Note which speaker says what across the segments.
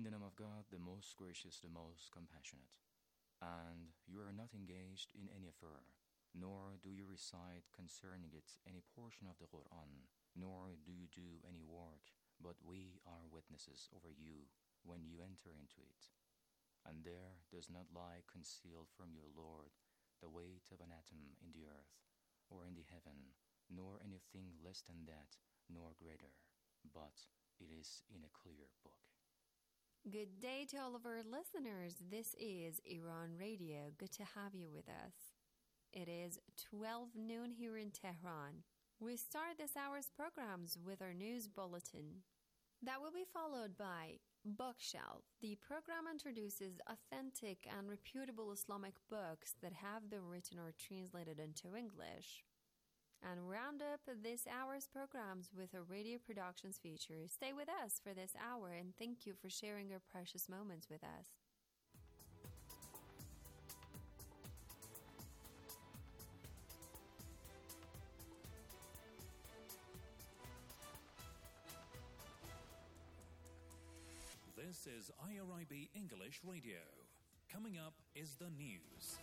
Speaker 1: In the name of God, the most gracious, the most compassionate. And you are not engaged in any affair, nor do you recite concerning it any portion of the Quran, nor do you do any work, but we are witnesses over you when you enter into it. And there does not lie concealed from your Lord the weight of an atom in the earth, or in the heaven, nor anything less than that, nor greater, but it is in a clear book.
Speaker 2: Good day to all of our listeners. This is Iran Radio. Good to have you with us. It is 12 noon here in Tehran. We start this hour's programs with our news bulletin. That will be followed by Bookshelf. The program introduces authentic and reputable Islamic books that have been written or translated into English. And round up this hour's programs with a radio productions feature. Stay with us for this hour and thank you for sharing your precious moments with us.
Speaker 3: This is IRIB English Radio. Coming up is the news.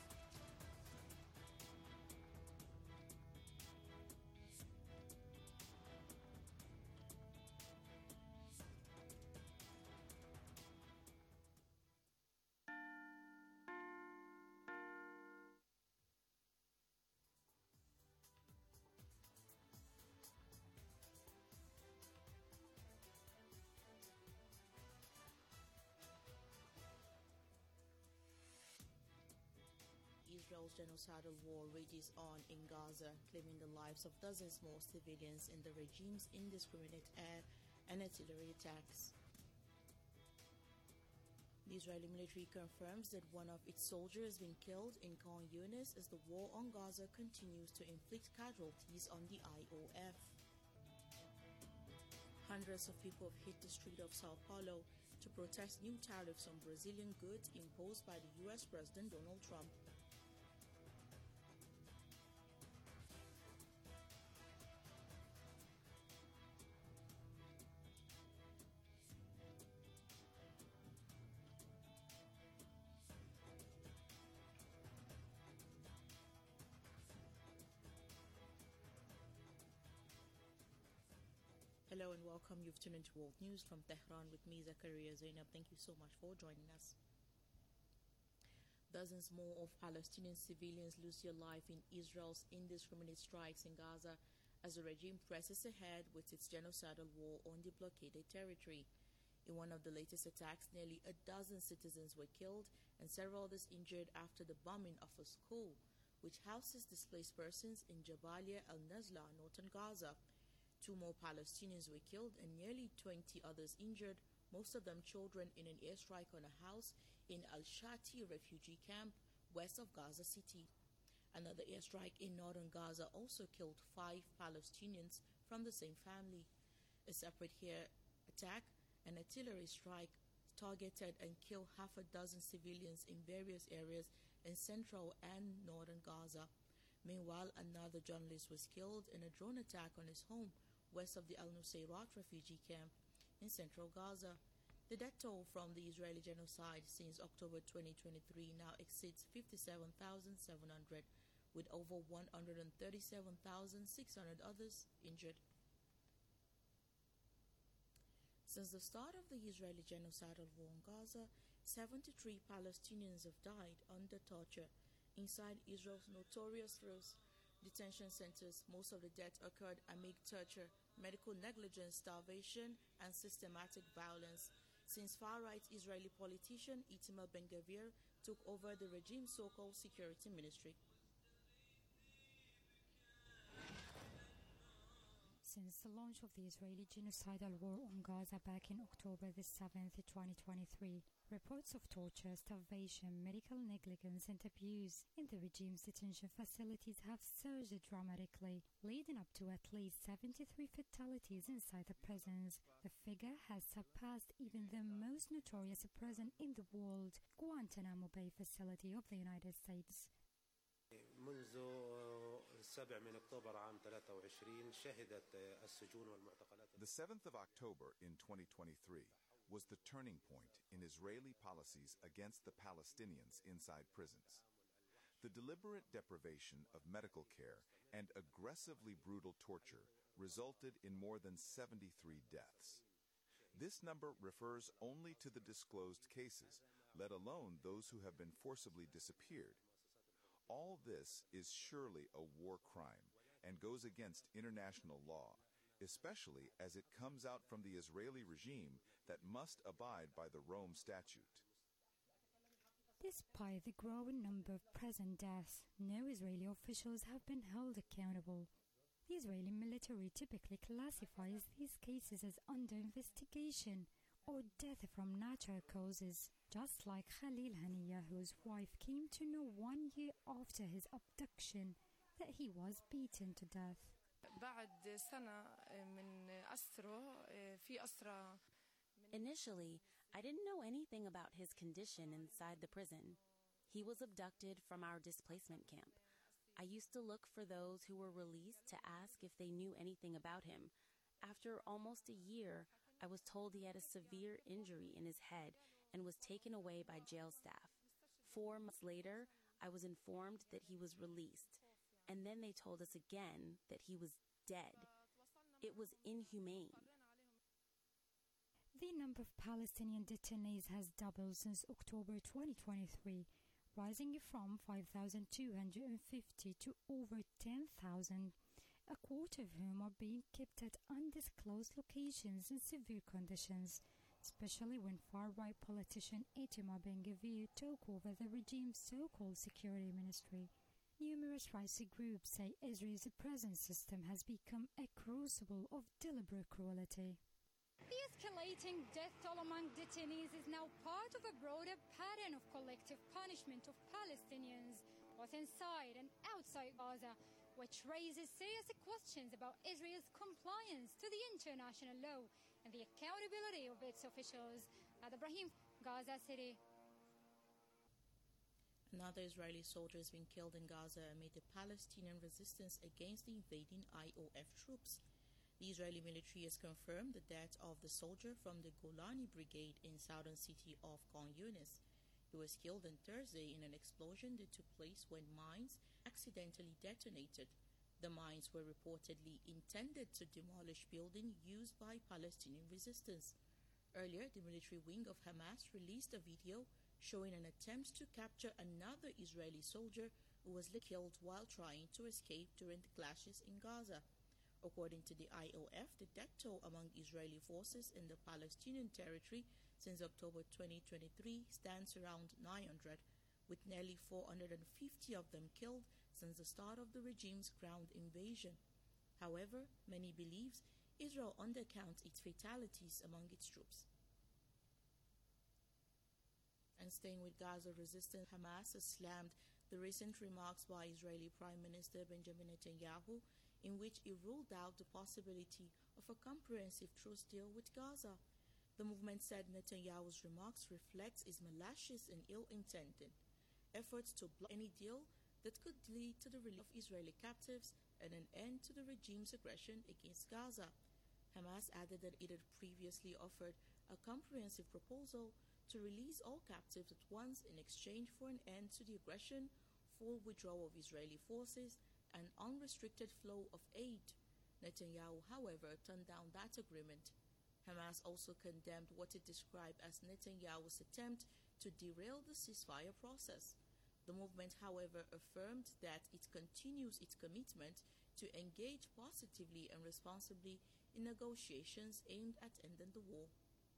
Speaker 4: Israel's genocidal war rages on in Gaza, claiming the lives of dozens more civilians in the regime's indiscriminate air and artillery attacks. The Israeli military confirms that one of its soldiers has been killed in Khan Yunis as the war on Gaza continues to inflict casualties on the IOF. Hundreds of people have hit the street of Sao Paulo to protest new tariffs on Brazilian goods imposed by the U.S. President Donald Trump. Hello and welcome. You've tuned into World News from Tehran with me, Zakaria Zainab. Thank you so much for joining us. Dozens more of Palestinian civilians lose their life in Israel's indiscriminate strikes in Gaza as the regime presses ahead with its genocidal war on the blockaded territory. In one of the latest attacks, nearly a dozen citizens were killed and several others injured after the bombing of a school, which houses displaced persons in Jabalia al-Nazla, northern Gaza. 2 more Palestinians were killed and nearly 20 others injured, most of them children, in an airstrike on a house in Al-Shati refugee camp west of Gaza City. Another airstrike in northern Gaza also killed 5 Palestinians from the same family. A separate air attack, an artillery strike, targeted and killed half a dozen civilians in various areas in central and northern Gaza. Meanwhile, another journalist was killed in a drone attack on his home west of the Al-Nusayrat refugee camp in central Gaza. The death toll from the Israeli genocide since October 2023 now exceeds 57,700, with over 137,600 others injured. Since the start of the Israeli genocidal war in Gaza, 73 Palestinians have died under torture inside Israel's notorious detention centers. Most of the deaths occurred amid torture, medical negligence, starvation, and systematic violence since far-right Israeli politician Itamar Ben-Gvir took over the regime's so-called security ministry.
Speaker 5: Since the launch of the Israeli genocidal war on Gaza back in October 7, 2023, reports of torture, starvation, medical negligence and abuse in the regime's detention facilities have surged dramatically, leading up to at least 73 fatalities inside the prisons. The figure has surpassed even the most notorious prison in the world, Guantanamo Bay facility of the United States.
Speaker 6: منذ 7 من أكتوبر عام 23 شهدت السجون والمعتقلات.
Speaker 7: The 7th of October in 2023 was the turning point in Israeli policies against the Palestinians inside prisons. The deliberate deprivation of medical care and aggressively brutal torture resulted in more than 73 deaths. This number refers only to the disclosed cases, let alone those who have been forcibly disappeared. All this is surely a war crime and goes against international law, especially as it comes out from the Israeli regime that must abide by the Rome Statute.
Speaker 5: Despite the growing number of present deaths, no Israeli officials have been held accountable. The Israeli military typically classifies these cases as under investigation or death from natural causes, just like Khalil Haniya, whose wife came to know 1 year after his abduction that he was beaten to death.
Speaker 8: Initially, I didn't know anything about his condition inside the prison. He was abducted from our displacement camp. I used to look for those who were released to ask if they knew anything about him. After almost a year, I was told he had a severe injury in his head and was taken away by jail staff. 4 months later, I was informed that he was released, and then they told us again that he was dead. It was inhumane.
Speaker 5: The number of Palestinian detainees has doubled since October 2023, rising from 5,250 to over 10,000, a quarter of whom are being kept at undisclosed locations in severe conditions, especially when far-right politician Itamar Ben-Gvir took over the regime's so-called security ministry. Numerous rights groups say Israel's present system has become a crucible of deliberate cruelty.
Speaker 9: The escalating death toll among detainees is now part of a broader pattern of collective punishment of Palestinians, both inside and outside Gaza, which raises serious questions about Israel's compliance to the international law and the accountability of its officials. At Ibrahim, Gaza City.
Speaker 4: Another Israeli soldier has been killed in Gaza amid the Palestinian resistance against the invading IOF troops. The Israeli military has confirmed the death of the soldier from the Golani Brigade in southern city of Khan Yunis. He was killed on Thursday in an explosion that took place when mines accidentally detonated. The mines were reportedly intended to demolish buildings used by Palestinian resistance. Earlier, the military wing of Hamas released a video showing an attempt to capture another Israeli soldier who was killed while trying to escape during the clashes in Gaza. According to the IOF, the death toll among Israeli forces in the Palestinian territory since October 2023 stands around 900, with nearly 450 of them killed since the start of the regime's ground invasion. However, many believe Israel undercounts its fatalities among its troops. And staying with Gaza resistance, Hamas has slammed the recent remarks by Israeli Prime Minister Benjamin Netanyahu, in which he ruled out the possibility of a comprehensive truce deal with Gaza. The movement said Netanyahu's remarks reflect his malicious and ill-intended efforts to block any deal that could lead to the release of Israeli captives and an end to the regime's aggression against Gaza. Hamas added that it had previously offered a comprehensive proposal to release all captives at once in exchange for an end to the aggression, full withdrawal of Israeli forces, and unrestricted flow of aid. Netanyahu, however, turned down that agreement. Hamas also condemned what it described as Netanyahu's attempt to derail the ceasefire process. The movement, however, affirmed that it continues its commitment to engage positively and responsibly in negotiations aimed at ending the war.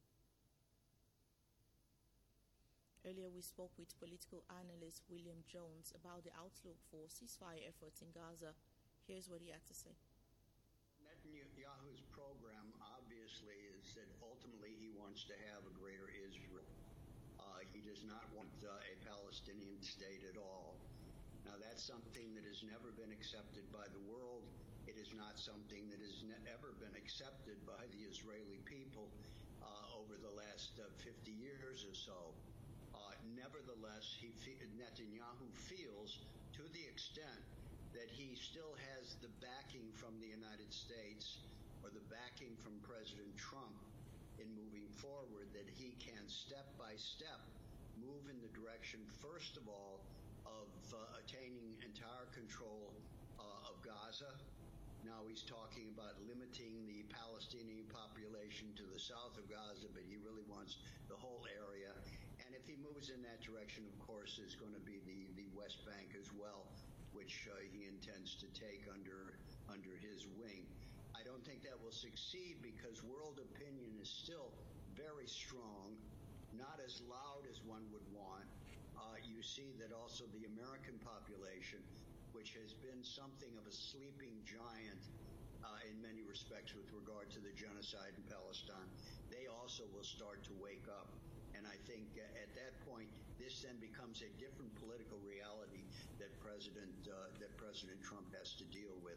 Speaker 4: Earlier, we spoke with political analyst William Jones about the outlook for ceasefire efforts in Gaza. Here's what he had to say.
Speaker 10: Netanyahu's program, obviously, is that ultimately he wants to have a greater Israel. He does not want a Palestinian state at all. Now, that's something that has never been accepted by the world. It is not something that has ever been accepted by the Israeli people over the last 50 years or so. Nevertheless, Netanyahu feels, to the extent that he still has the backing from the United States or the backing from President Trump, in moving forward, that he can step by step move in the direction, first of all, of attaining entire control of Gaza. Now he's talking about limiting the Palestinian population to the south of Gaza, but he really wants the whole area. And if he moves in that direction, of course, is going to be the West Bank as well, which he intends to take under his wing. I don't think that will succeed because world opinion is still very strong, not as loud as one would want. You see that also the American population, which has been something of a sleeping giant in many respects with regard to the genocide in Palestine, they also will start to wake up. And I think at that point, this then becomes a different political reality that President Trump has to deal with.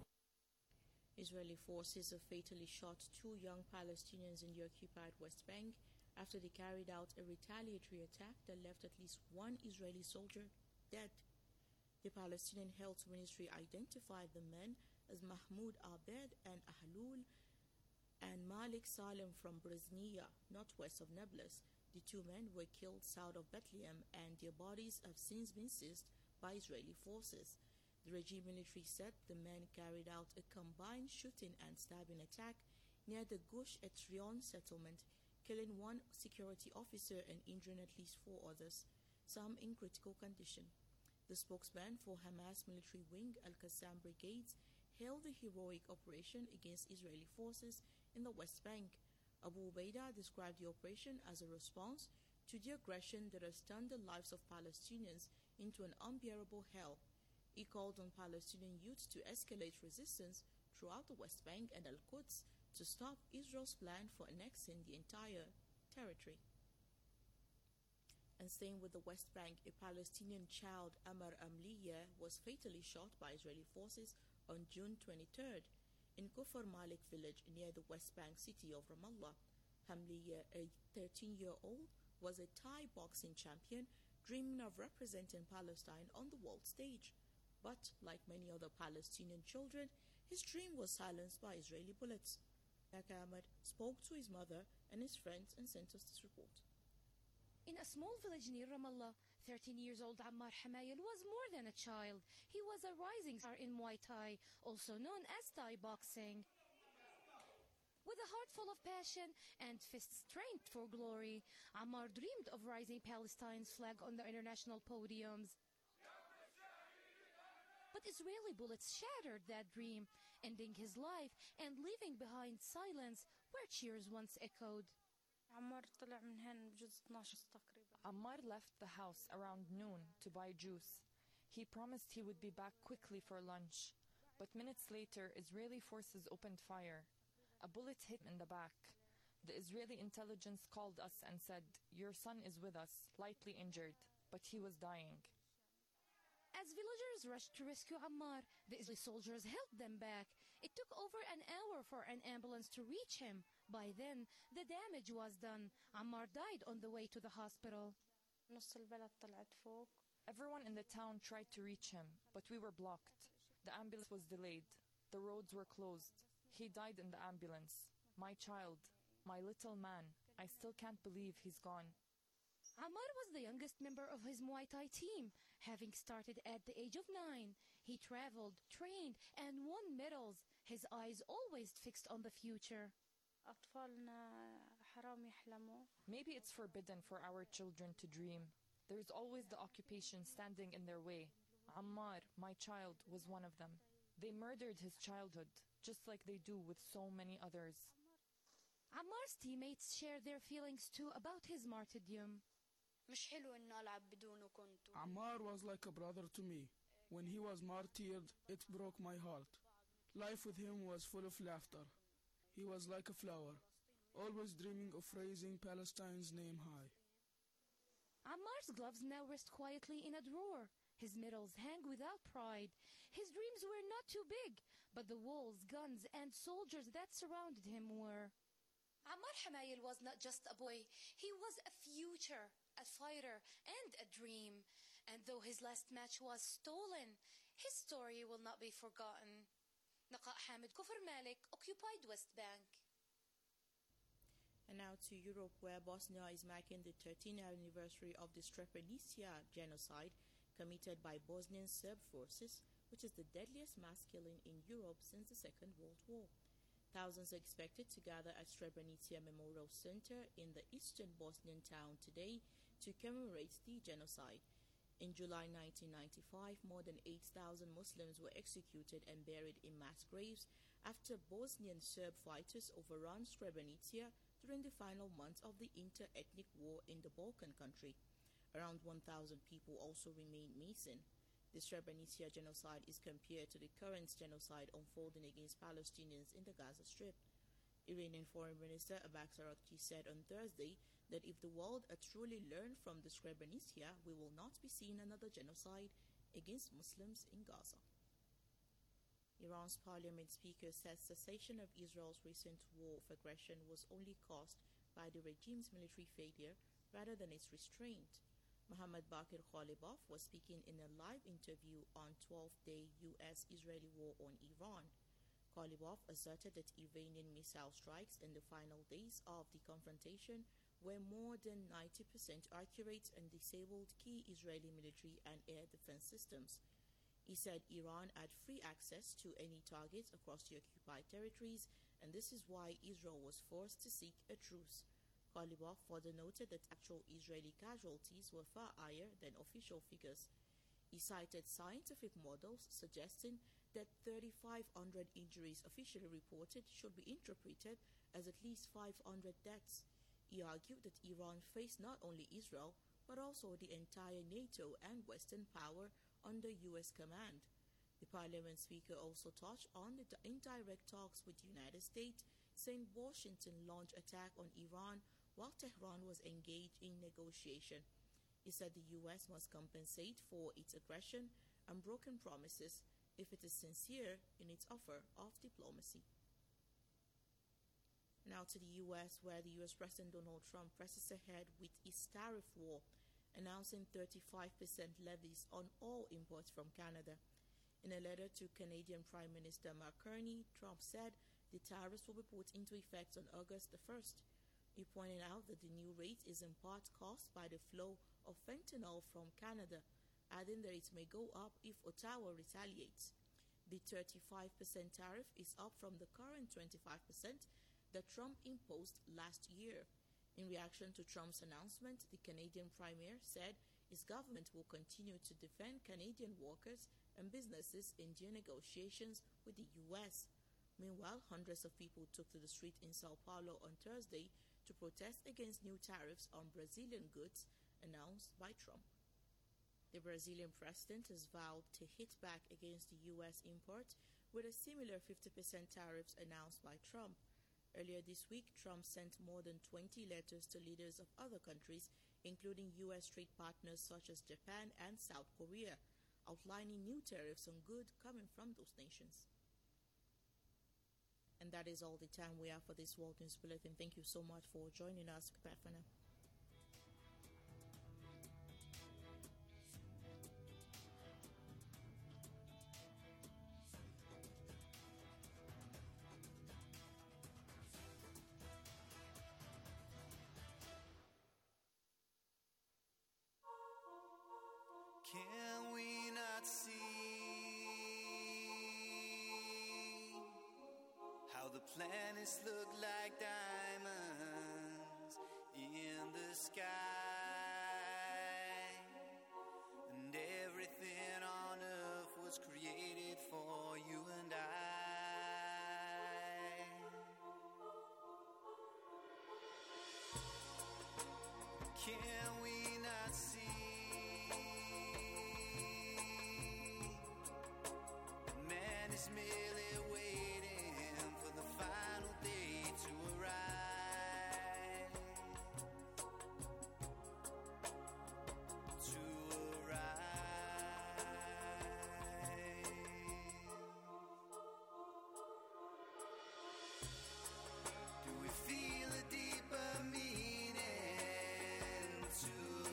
Speaker 4: Israeli forces have fatally shot 2 young Palestinians in the occupied West Bank after they carried out a retaliatory attack that left at least 1 Israeli soldier dead. The Palestinian Health Ministry identified the men as Mahmoud Abed and Ahlul and Malik Salem from Breznia, northwest of Nablus. The 2 men were killed south of Bethlehem, and their bodies have since been seized by Israeli forces. The regime military said the men carried out a combined shooting and stabbing attack near the Gush Etzion settlement, killing 1 security officer and injuring at least 4 others, some in critical condition. The spokesman for Hamas military wing Al-Qassam Brigades hailed the heroic operation against Israeli forces in the West Bank. Abu Ubaidah described the operation as a response to the aggression that has turned the lives of Palestinians into an unbearable hell. He called on Palestinian youths to escalate resistance throughout the West Bank and Al-Quds to stop Israel's plan for annexing the entire territory. And staying with the West Bank, a Palestinian child, Amar Amliya, was fatally shot by Israeli forces on June 23rd in Kufr Malik village near the West Bank city of Ramallah. Amliya, a 13-year-old, was a Thai boxing champion dreaming of representing Palestine on the world stage. But, like many other Palestinian children, his dream was silenced by Israeli bullets. Ahmed spoke to his mother and his friends and sent us this report.
Speaker 11: In a small village near Ramallah, 13-year-old Ammar Hamayel was more than a child. He was a rising star in Muay Thai, also known as Thai boxing. With a heart full of passion and fist strength for glory, Ammar dreamed of rising Palestine's flag on the international podiums. But Israeli bullets shattered that dream, ending his life and leaving behind silence where cheers once echoed.
Speaker 12: Ammar left the house around noon to buy juice. He promised he would be back quickly for lunch, but minutes later, Israeli forces opened fire. A bullet hit him in the back. The Israeli intelligence called us and said, "Your son is with us, lightly injured," but he was dying.
Speaker 11: As villagers rushed to rescue Ammar, the Israeli soldiers held them back. It took over an hour for an ambulance to reach him. By then, the damage was done. Ammar died on the way to the hospital.
Speaker 12: Everyone in the town tried to reach him, but we were blocked. The ambulance was delayed. The roads were closed. He died in the ambulance. My child, my little man, I still can't believe he's gone.
Speaker 11: Ammar was the youngest member of his Muay Thai team, having started at the age of 9. He traveled, trained, and won medals, his eyes always fixed on the future.
Speaker 12: Maybe it's forbidden for our children to dream. There's always the occupation standing in their way. Ammar, my child, was one of them. They murdered his childhood, just like they do with so many others.
Speaker 11: Ammar's teammates shared their feelings too about his martyrdom.
Speaker 13: Ammar was like a brother to me. When he was martyred, it broke my heart. Life with him was full of laughter. He was like a flower, always dreaming of raising Palestine's name high.
Speaker 11: Ammar's gloves now rest quietly in a drawer. His medals hang without pride. His dreams were not too big, but the walls, guns, and soldiers that surrounded him were.
Speaker 14: Ammar Hamayel was not just a boy. He was a future, a fighter, and a dream. And though his last match was stolen, his story will not be forgotten. Naqa Hamid, Kufr Malik, occupied West Bank.
Speaker 4: And now to Europe, where Bosnia is marking the 13th anniversary of the Srebrenica genocide committed by Bosnian Serb forces, which is the deadliest mass killing in Europe since the Second World War. Thousands are expected to gather at Srebrenica Memorial Center in the eastern Bosnian town today to commemorate the genocide. In July 1995, more than 8,000 Muslims were executed and buried in mass graves after Bosnian Serb fighters overran Srebrenica during the final months of the inter-ethnic war in the Balkan country. Around 1,000 people also remain missing. The Srebrenica genocide is compared to the current genocide unfolding against Palestinians in the Gaza Strip. Iranian Foreign Minister Abbas Araghchi said on Thursday that if the world had truly learned from the Srebrenica, we will not be seeing another genocide against Muslims in Gaza. Iran's parliament speaker said cessation of Israel's recent war of aggression was only caused by the regime's military failure rather than its restraint. Mohammad Bakir Khalibaf was speaking in a live interview on 12-day U.S.-Israeli war on Iran. Khalibaf asserted that Iranian missile strikes in the final days of the confrontation were more than 90% accurate and disabled key Israeli military and air defense systems. He said Iran had free access to any targets across the occupied territories, and this is why Israel was forced to seek a truce. Khalibaf further noted that actual Israeli casualties were far higher than official figures. He cited scientific models suggesting that 3,500 injuries officially reported should be interpreted as at least 500 deaths. He argued that Iran faced not only Israel, but also the entire NATO and Western power under U.S. command. The parliament speaker also touched on the indirect talks with the United States, saying Washington launched attack on Iran while Tehran was engaged in negotiation. He said the U.S. must compensate for its aggression and broken promises if it is sincere in its offer of diplomacy. Now to the U.S., where the U.S. President Donald Trump presses ahead with his tariff war, announcing 35% levies on all imports from Canada. In a letter to Canadian Prime Minister Mark Carney, Trump said the tariffs will be put into effect on August the 1st. He pointed out that the new rate is in part caused by the flow of fentanyl from Canada, adding that it may go up if Ottawa retaliates. The 35% tariff is up from the current 25% that Trump imposed last year. In reaction to Trump's announcement, the Canadian Premier said his government will continue to defend Canadian workers and businesses in their negotiations with the U.S. Meanwhile, hundreds of people took to the street in Sao Paulo on Thursday to protest against new tariffs on Brazilian goods announced by Trump. The Brazilian president has vowed to hit back against the U.S. imports with a similar 50% tariffs announced by Trump. Earlier this week, Trump sent more than 20 letters to leaders of other countries, including U.S. trade partners such as Japan and South Korea, outlining new tariffs on goods coming from those nations. And that is all the time we have for this World News Bulletin. Thank you so much for joining us. Goodbye for now.
Speaker 15: Can we not see how the planets look like diamonds in the sky, and everything on earth was created for you and I? Can we not see man is merely waiting for the final day to arrive, to arrive. Do we feel a deeper meaning to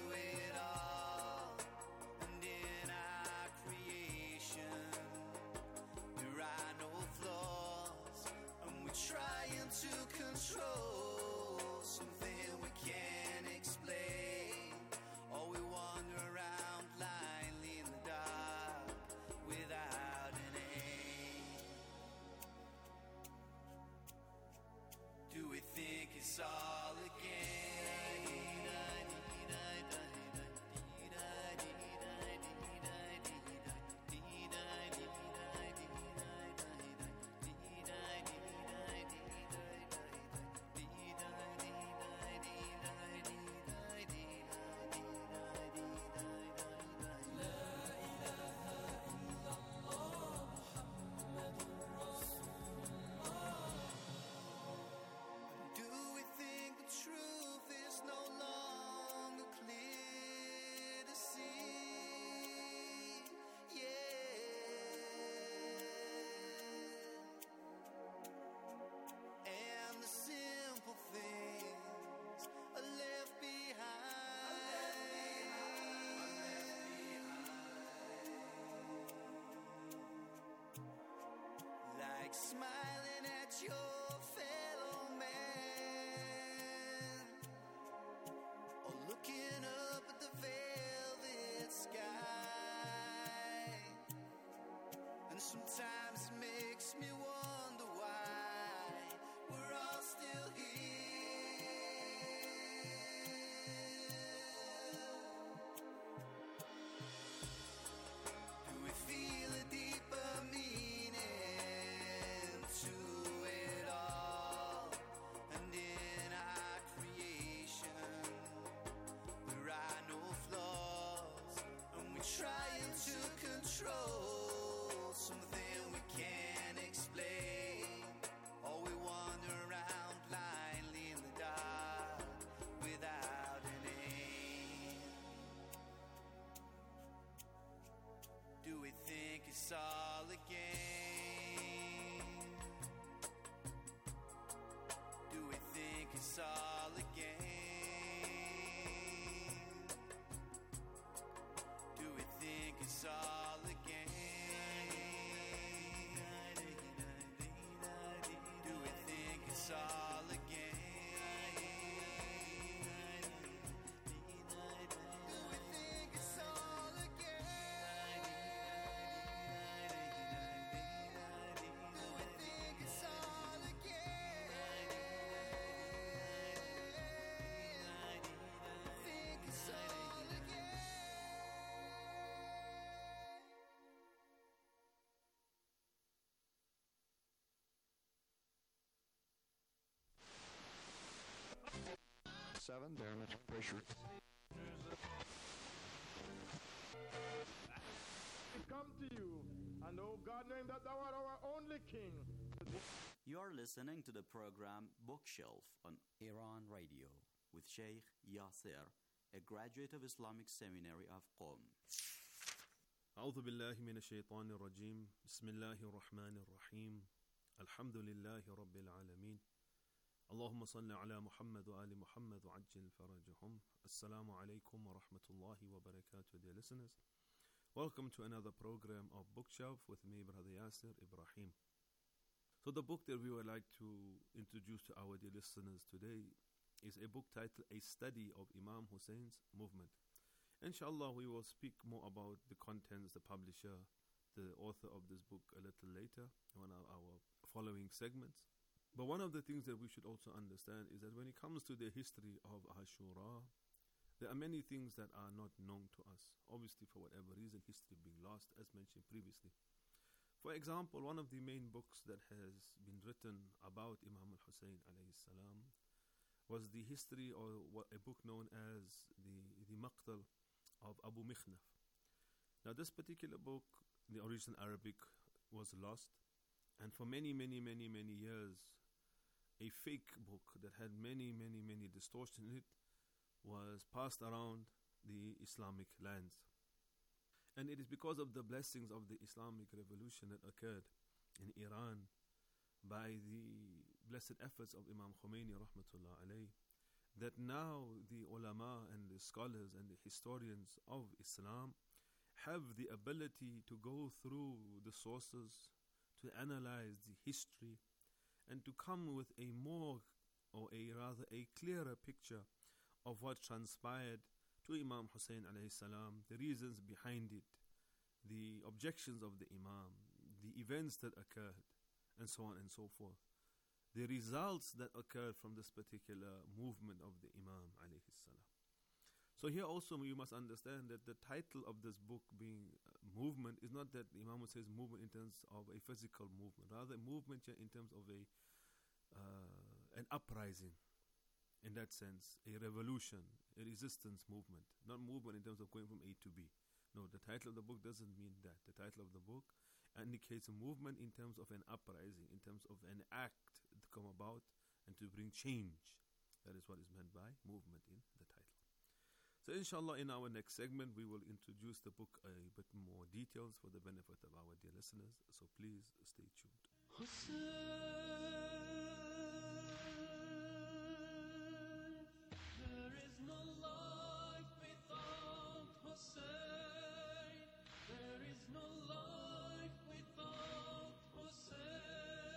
Speaker 15: like smiling at your fellow man, or looking up at the velvet sky. And sometimes it makes me wonder why we're all still here. Do we feel a deeper meaning to it all? And in our creation there are no flaws, and we're trying to control something we can't explain, or we wander around blindly in the dark without an aim. Do we think it's all a game? Do we think it's all a game? Do we think it's all a game? Do we think it's all a game? Do we think it's all a game? Do we think it's all a game? Think it's all a game?
Speaker 16: 7, damage pressure.
Speaker 17: We come to you, and oh God, knowing that thou art our only King.
Speaker 18: You are listening to the program Bookshelf on Iran Radio with Sheikh Yasser, a graduate of Islamic Seminary of Qom.
Speaker 19: أعوذ بالله من الشيطان الرجيم بسم الله الرحمن الرحيم الحمد لله رب العالمين اللهم صل على محمد وآل محمد وعجل فرجهم. Assalamu alaikum wa rahmatullahi wa barakatuh, dear listeners. Welcome to another program of Bookshelf with me, Brother Yasser Ibrahim. So the book that we would like to introduce to our dear listeners today is a book titled A Study of Imam Hussein's Movement. Inshallah, we will speak more about the contents, the publisher, the author of this book a little later on our following segments. But one of the things that we should also understand is that when it comes to the history of Ashura, there are many things that are not known to us. Obviously, for whatever reason, history being lost, as mentioned previously. For example, one of the main books that has been written about Imam al-Hussein alayhi salam was the history, or a book known as the Maqtal of Abu Mikhnaf. Now this particular book, the original Arabic, was lost, and for many years a fake book that had many distortions in it was passed around the Islamic lands. And it is because of the blessings of the Islamic revolution that occurred in Iran by the blessed efforts of Imam Khomeini rahmatullah alayh, that now the ulama and the scholars and the historians of Islam have the ability to go through the sources, to analyze the history, and to come with a more, or a rather a clearer picture of what transpired to Imam Hussein alayhi salam, the reasons behind it, the objections of the Imam, the events that occurred, and so on and so forth. The results that occurred from this particular movement of the Imam alayhi salam. So here also you must understand that the title of this book being movement is not that the Imam says movement in terms of a physical movement, rather movement in terms of an uprising, in that sense, a revolution, a resistance movement, not movement in terms of going from A to B. No, the title of the book doesn't mean that. The title of the book indicates a movement in terms of an uprising, in terms of an act to come about and to bring change. That is what is meant by movement in the title. So inshallah, in our next segment, we will introduce the book a bit more details for the benefit of our dear listeners. So please stay tuned.
Speaker 20: There is no life without Hussein. There is no life without Hussein.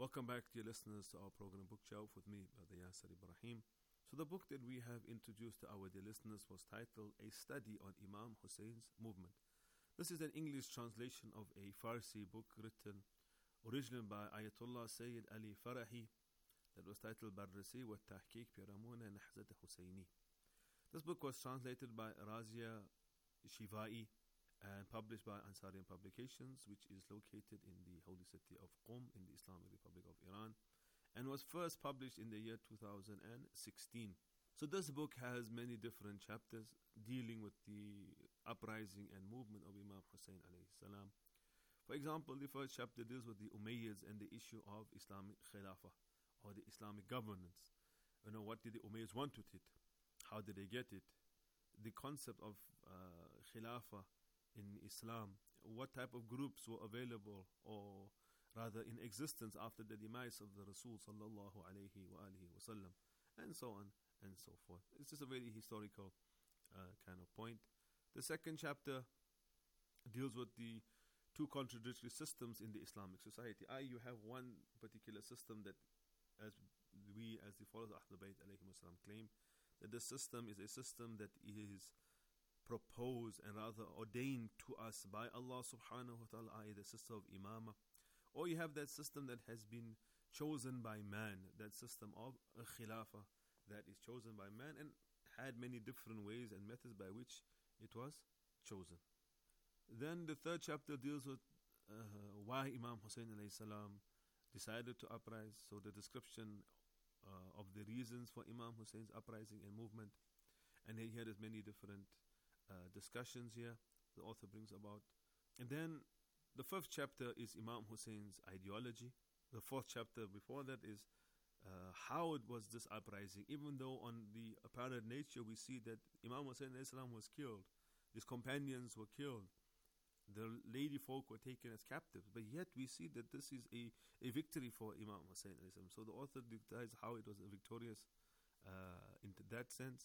Speaker 19: Welcome back, dear listeners, to our program Bookshelf with me, Brother Yasser Ibrahim. So the book that we have introduced to our dear listeners was titled A Study on Imam Hussein's Movement. This is an English translation of a Farsi book written originally by Ayatollah Sayyid Ali Farahi that was titled Barrasi wa Tahqiq Piramuna Nahzat Husseini. This book was translated by Razia Shivai and published by Ansarian Publications, which is located in the holy city of Qom in the Islamic Republic of Iran, and was first published in the year 2016. So this book has many different chapters dealing with the uprising and movement of Imam Hussein alayhi salam. For example, the first chapter deals with the Umayyads and the issue of Islamic Khilafah, or the Islamic governance. What did the Umayyads want with it? How did they get it? The concept of Khilafah in Islam, what type of groups were available or rather in existence after the demise of the Rasul sallallahu alayhi wa alihi wasallam, and so on and so forth. It's just a very historical kind of point. The second chapter deals with the two contradictory systems in the Islamic society. You have one particular system that, as the followers of Ahlul Bayt alayhim wasallam claim, that the system is a system that is proposed and rather ordained to us by Allah subhanahu wa ta'ala, i.e. the system of imamah. Or you have that system that has been chosen by man, that system of khilafah that is chosen by man and had many different ways and methods by which it was chosen. Then the third chapter deals with why Imam Hussein alayhi salam decided to uprise, so the description of the reasons for Imam Hussein's uprising and movement. And here there's many different discussions here the author brings about. And then the fifth chapter is Imam Hussein's ideology. The fourth chapter before that is how it was this uprising, even though on the apparent nature we see that Imam Hussein was killed, his companions were killed, the lady folk were taken as captives, but yet we see that this is a victory for Imam Hussein. So the author decides how it was a victorious into that sense.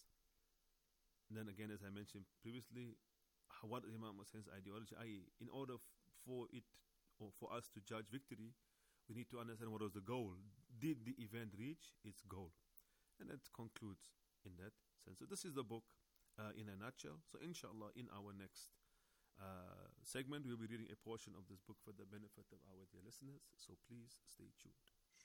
Speaker 19: And then again, as I mentioned previously, what is Imam Hussein's ideology? In order for it or for us to judge victory, we need to understand what was the goal. Did the event reach its goal? And that concludes in that sense. So this is the book in a nutshell. So inshallah, in our next segment, we'll be reading a portion of this book for the benefit of our dear listeners. So please stay tuned.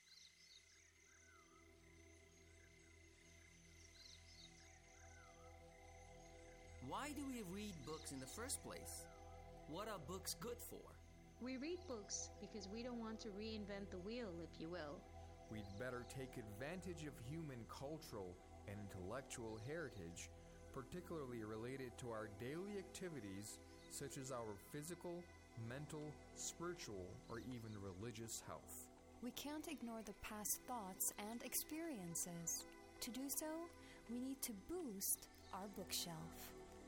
Speaker 21: Why do we read books in the first place? What are books good for?
Speaker 22: We read books because we don't want to reinvent the wheel, if you will.
Speaker 23: We'd better take advantage of human cultural and intellectual heritage, particularly related to our daily activities such as our physical, mental, spiritual, or even religious health.
Speaker 24: We can't ignore the past thoughts and experiences. To do so, we need to boost our bookshelf.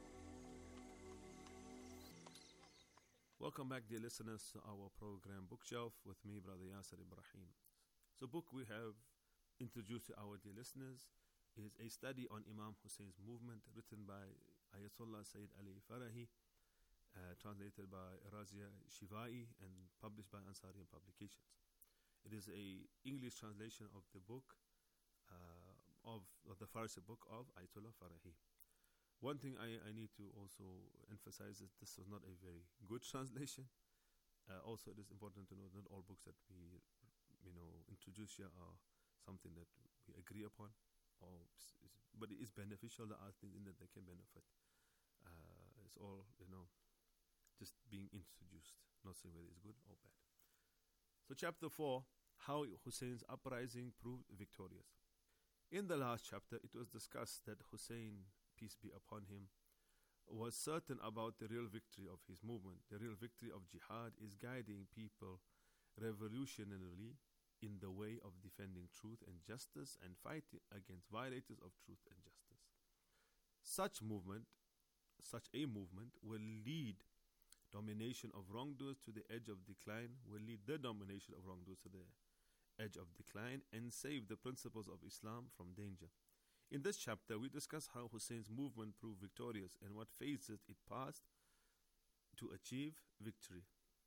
Speaker 19: Welcome back, dear listeners, to our program Bookshelf with me, Brother Yasser Ibrahim. The book we have introduced to our dear listeners is A Study on Imam Hussein's Movement, written by Ayatollah Sayyid Ali Farahi, translated by Razia Shivai, and published by Ansarian Publications. It is a English translation of the book, of the Farsi book of Ayatollah Farahi. One thing I need to also emphasize is this was not a very good translation. Also, it is important to know that not all books that we introduce here are something that we agree upon, but it is beneficial. There are things in that they can benefit. It's all just being introduced, not saying whether it's good or bad. So chapter 4, how Hussein's uprising proved victorious. In the last chapter, it was discussed that Hussein, peace be upon him, was certain about the real victory of his movement. The real victory of jihad is guiding people revolutionarily in the way of defending truth and justice and fighting against violators of truth and justice. Such a movement will lead domination of wrongdoers to the edge of decline, will lead the domination of wrongdoers to the edge of decline, and save the principles of Islam from danger. In this chapter, we discuss how Hussein's movement proved victorious and what phases it passed to achieve victory.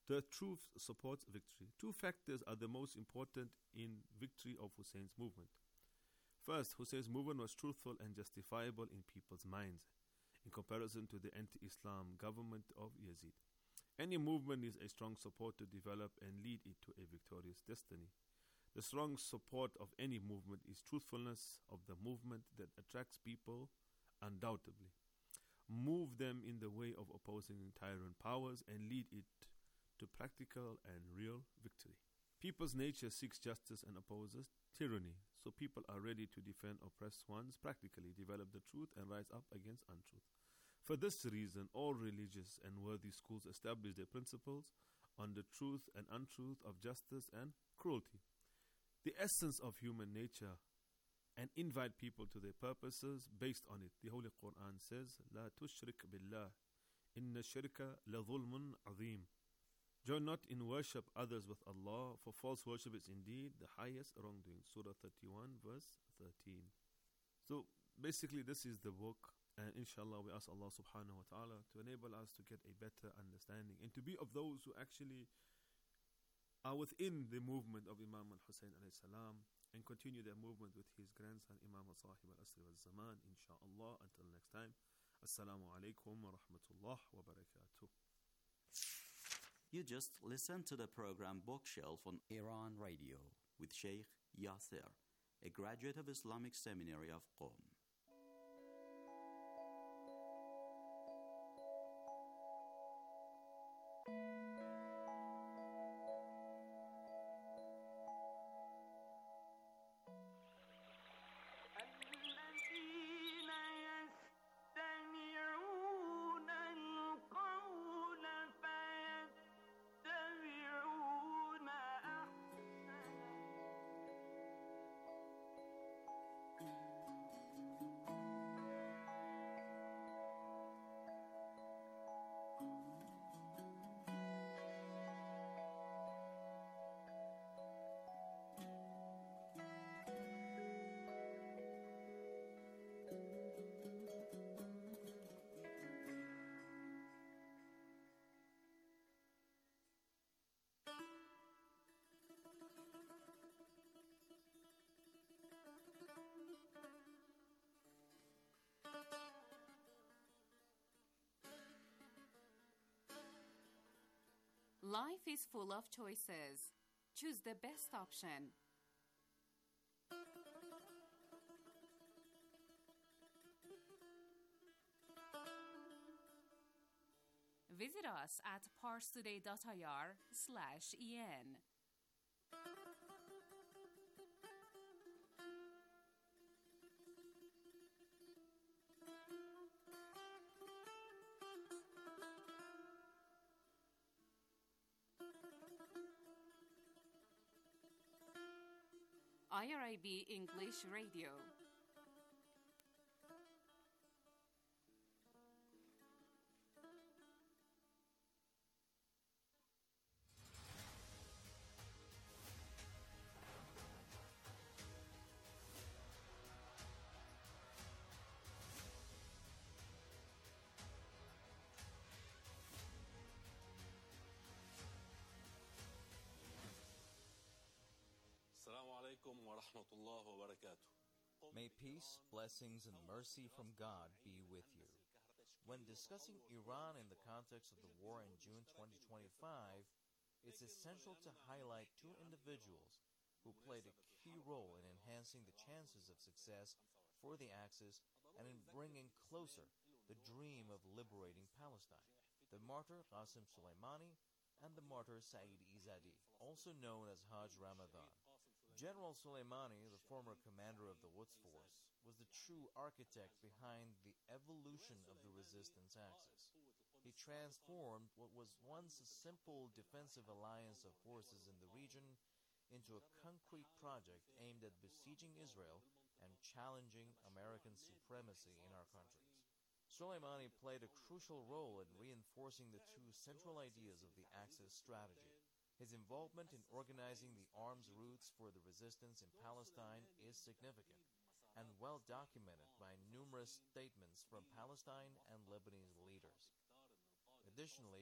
Speaker 19: The truth supports victory. Two factors are the most important in victory of Hussein's movement. First, Hussein's movement was truthful and justifiable in people's minds, in comparison to the anti-Islam government of Yazid. Any movement needs a strong support to develop and lead it to a victorious destiny. The strong support of any movement is truthfulness of the movement that attracts people undoubtedly, move them in the way of opposing tyrant powers, and lead it to practical and real victory. People's nature seeks justice and opposes tyranny, so people are ready to defend oppressed ones, practically develop the truth, and rise up against untruth. For this reason, all religious and worthy schools establish their principles on the truth and untruth of justice and cruelty, the essence of human nature, and invite people to their purposes based on it. The Holy Quran says, "La tushrik billah, inna shirka la dhulmun azim." Join not in worship others with Allah, for false worship is indeed the highest wrongdoing. Surah 31, verse 13. So basically this is the book, and inshallah we ask Allah subhanahu wa ta'ala to enable us to get a better understanding and to be of those who actually are within the movement of Imam al-Hussein alayhi salam and continue their movement with his grandson Imam al-Sahib al-Asri wal-Zaman, inshallah. Until next time, Assalamu alaikum wa rahmatullah wa barakatuh.
Speaker 18: You just listened to the program Bookshelf on Iran Radio with Sheikh Yasser, a graduate of Islamic Seminary of Qom.
Speaker 1: Life is full of choices. Choose the best option. Visit us at parstoday.ir/en. IRIB English Radio.
Speaker 2: May peace, blessings, and mercy from God be with you. When discussing Iran in the context of the war in June 2025, it's essential to highlight two individuals who played a key role in enhancing the chances of success for the Axis and in bringing closer the dream of liberating Palestine: the martyr Qasem Soleimani and the martyr Saeed Izadi, also known as Haj Ramadan. General Soleimani, the former commander of the Quds Force, was the true architect behind the evolution of the resistance axis. He transformed what was once a simple defensive alliance of forces in the region into a concrete project aimed at besieging Israel and challenging American supremacy in our countries. Soleimani played a crucial role in reinforcing the two central ideas of the Axis strategy. His involvement in organizing the arms routes for the resistance in Palestine is significant and well documented by numerous statements from Palestine and Lebanese leaders. Additionally,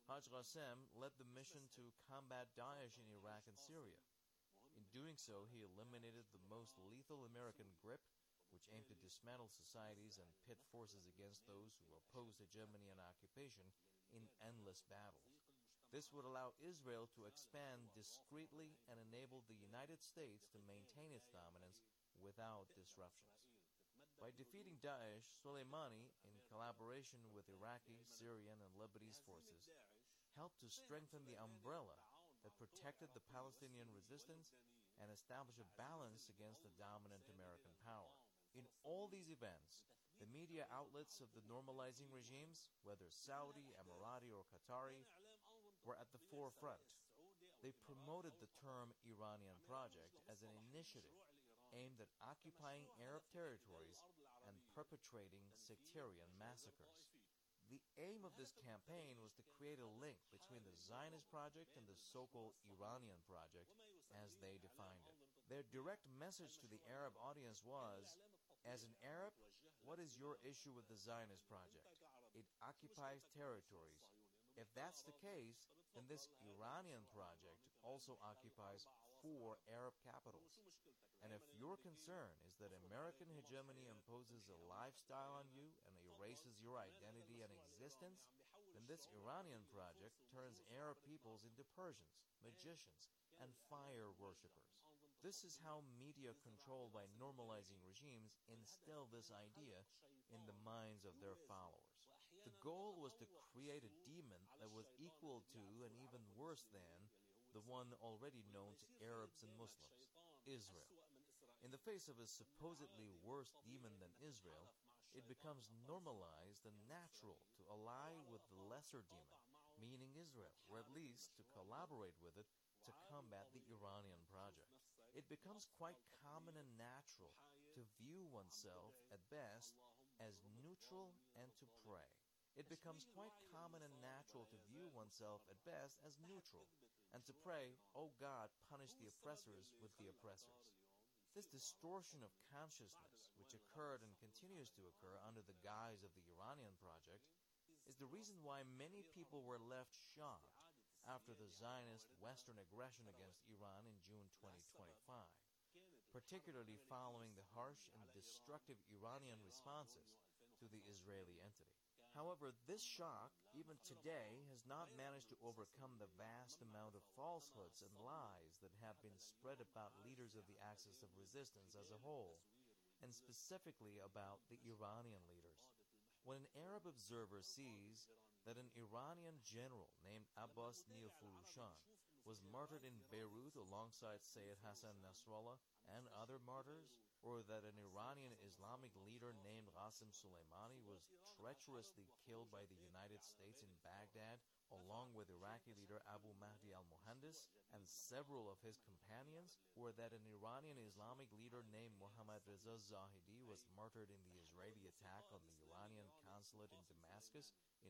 Speaker 2: Haj Qassem led the mission to combat Daesh in Iraq and Syria. In doing so, he eliminated the most lethal American grip, which aimed to dismantle societies and pit forces against those who opposed hegemony and occupation in endless battles. This would allow Israel to expand discreetly and enable the United States to maintain its dominance without disruptions. By defeating Daesh, Soleimani, in collaboration with Iraqi, Syrian, and Lebanese forces, helped to strengthen the umbrella that protected the Palestinian resistance and establish a balance against the dominant American power. In all these events, the media outlets of the normalizing regimes, whether Saudi, Emirati, or Qatari, were at the forefront. They promoted the term Iranian Project as an initiative aimed at occupying Arab territories and perpetrating sectarian massacres. The aim of this campaign was to create a link between the Zionist project and the so-called Iranian project, as they defined it. Their direct message to the Arab audience was, as an Arab, what is your issue with the Zionist project? It occupies territories. If that's the case, then this Iranian project also occupies 4 Arab capitals. And if your concern is that American hegemony imposes a lifestyle on you and erases your identity and existence, then this Iranian project turns Arab peoples into Persians, magicians, and fire worshippers. This is how media controlled by normalizing regimes instill this idea in the minds of their followers. The goal was to create a demon that was equal to and even worse than the one already known to Arabs and Muslims, Israel. In the face of a supposedly worse demon than Israel, it becomes normalized and natural to ally with the lesser demon, meaning Israel, or at least to collaborate with it to combat the Iranian project. It becomes quite common and natural to view oneself, at best, as neutral and to pray. It becomes quite common and natural to view oneself, at best, as neutral, and to pray, "Oh God, punish the oppressors with the oppressors." This distortion of consciousness, which occurred and continues to occur under the guise of the Iranian project, is the reason why many people were left shocked after the Zionist Western aggression against Iran in June 2025, particularly following the harsh and destructive Iranian responses to the Israeli entity. However, this shock, even today, has not managed to overcome the vast amount of falsehoods and lies that have been spread about leaders of the Axis of Resistance as a whole, and specifically about the Iranian leaders. When an Arab observer sees that an Iranian general named Abbas Nilfurushan was martyred in Beirut alongside Sayyid Hassan Nasrallah and other martyrs, or that an Iranian Islamic leader named Qasem Soleimani was treacherously killed by the United States in Baghdad, along with Iraqi leader Abu Mahdi al-Muhandis and several of his companions, or that an Iranian Islamic leader named Mohammad Reza Zahidi was martyred in the Israeli attack on the Iranian consulate in Damascus in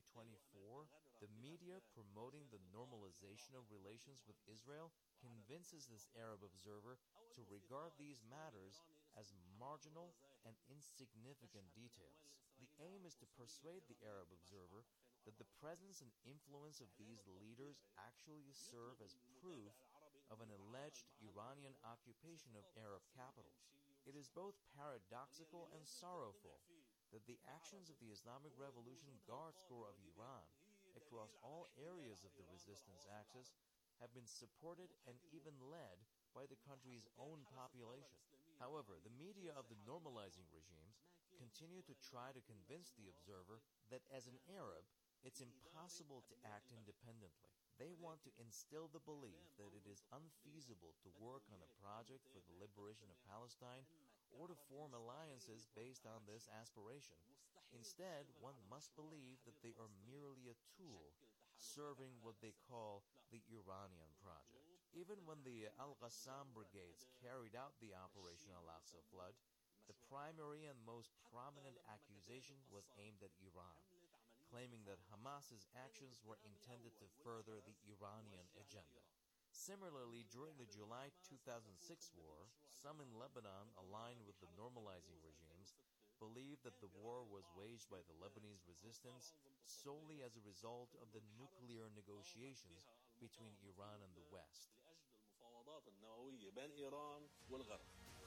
Speaker 2: 2024, the media promoting the normalization of relations with Israel convinces this Arab observer to regard these matters as marginal and insignificant details. The aim is to persuade the Arab observer that the presence and influence of these leaders actually serve as proof of an alleged Iranian occupation of Arab capitals. It is both paradoxical and sorrowful that the actions of the Islamic Revolution Guard Corps of Iran across all areas of the resistance axis have been supported and even led by the country's own population. However, the media of the normalizing regimes continue to try to convince the observer that as an Arab, it's impossible to act independently. They want to instill the belief that it is unfeasible to work on a project for the liberation of Palestine or to form alliances based on this aspiration. Instead, one must believe that they are merely a tool serving what they call the Iranian project. Even when the Al-Qassam brigades carried out the Operation Al-Aqsa Flood, the primary and most prominent accusation was aimed at Iran, claiming that Hamas's actions were intended to further the Iranian agenda. Similarly, during the July 2006 war, some in Lebanon aligned with the normalizing regimes believed that the war was waged by the Lebanese resistance solely as a result of the nuclear negotiations between Iran and the West.
Speaker 3: المفاوضات النووية بين إيران والغرب.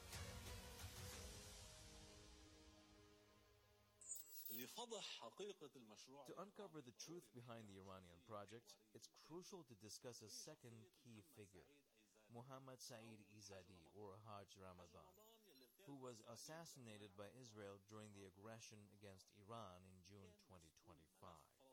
Speaker 2: To uncover the truth behind the Iranian project, it's crucial to discuss a second key figure, Mohammad Saeed Izadi, or Hajj Ramadan, who was assassinated by Israel during the aggression against Iran in June 2025.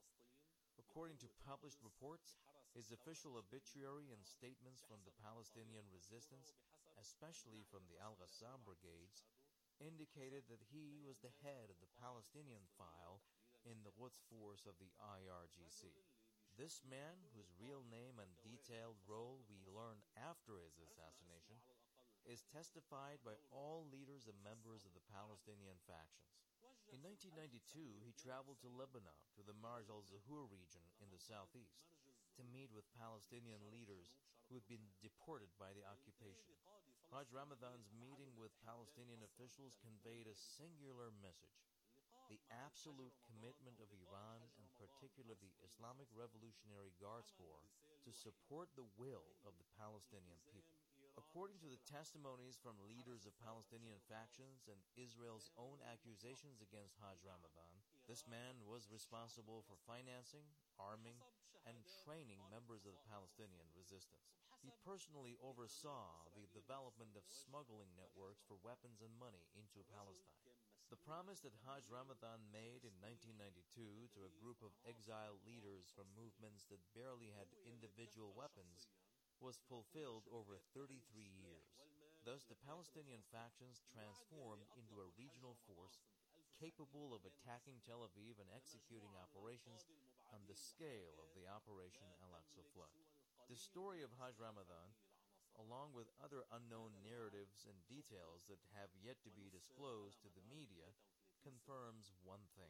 Speaker 2: According to published reports, his official obituary and statements from the Palestinian resistance, especially from the Al-Ghassam brigades, indicated that he was the head of the Palestinian file in the Quds force of the IRGC. This man, whose real name and detailed role we learned after his assassination, is testified by all leaders and members of the Palestinian factions. In 1992, he traveled to Lebanon, to the Marj al-Zahur region in the southeast, to meet with Palestinian leaders who had been deported by the occupation. Hajj Ramadan's meeting with Palestinian officials conveyed a singular message: the absolute commitment of Iran, and particularly the Islamic Revolutionary Guards Corps, to support the will of the Palestinian people. According to the testimonies from leaders of Palestinian factions and Israel's own accusations against Hajj Ramadan, this man was responsible for financing, arming, and training members of the Palestinian resistance. He personally oversaw the development of smuggling networks for weapons and money into Palestine. The promise that Hajj Ramadan made in 1992 to a group of exiled leaders from movements that barely had individual weapons was fulfilled over 33 years. Thus, the Palestinian factions transformed into a regional force capable of attacking Tel Aviv and executing operations on the scale of the Operation Al-Aqsa Flood. The story of Hajj Ramadan, along with other unknown narratives and details that have yet to be disclosed to the media, confirms one thing: